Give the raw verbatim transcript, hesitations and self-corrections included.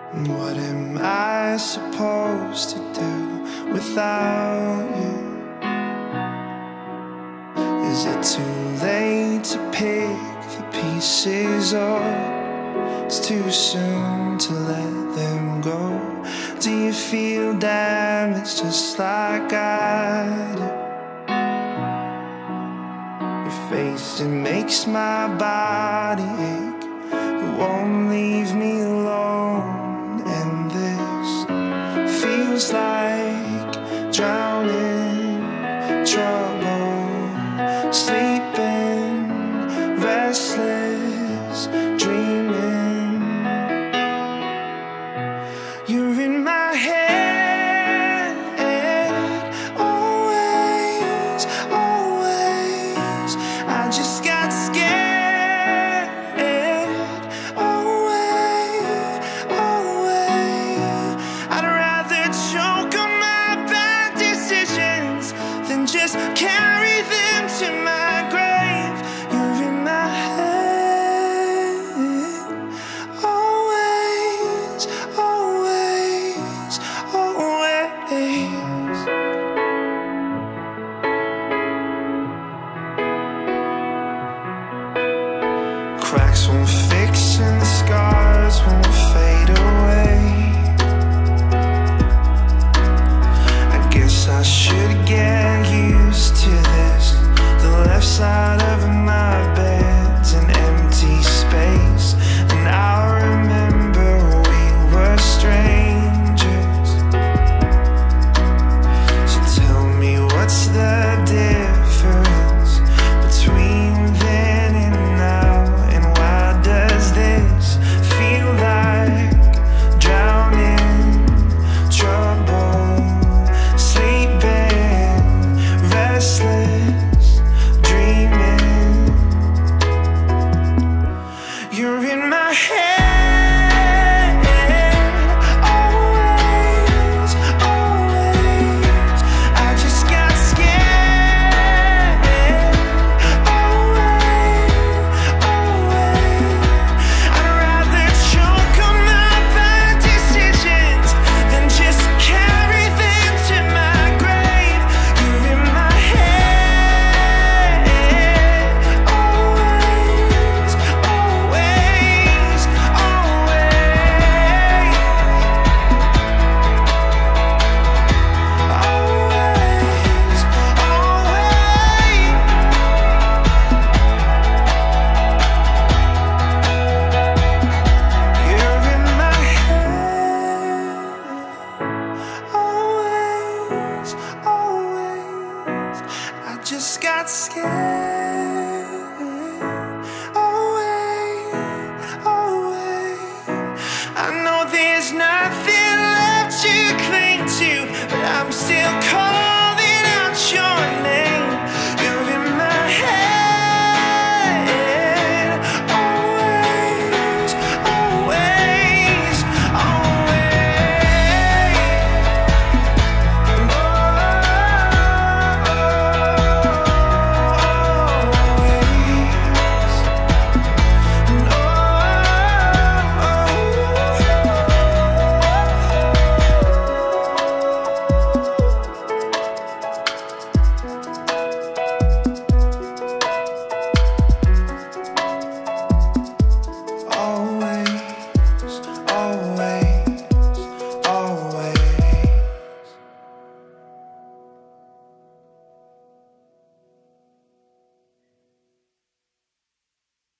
What am I supposed to do without you? Is it too late to pick the pieces up? It's too soon to let them go. Do you feel damaged just like I do? Your face, it makes my body ache. It won't leave me alone. And this feels like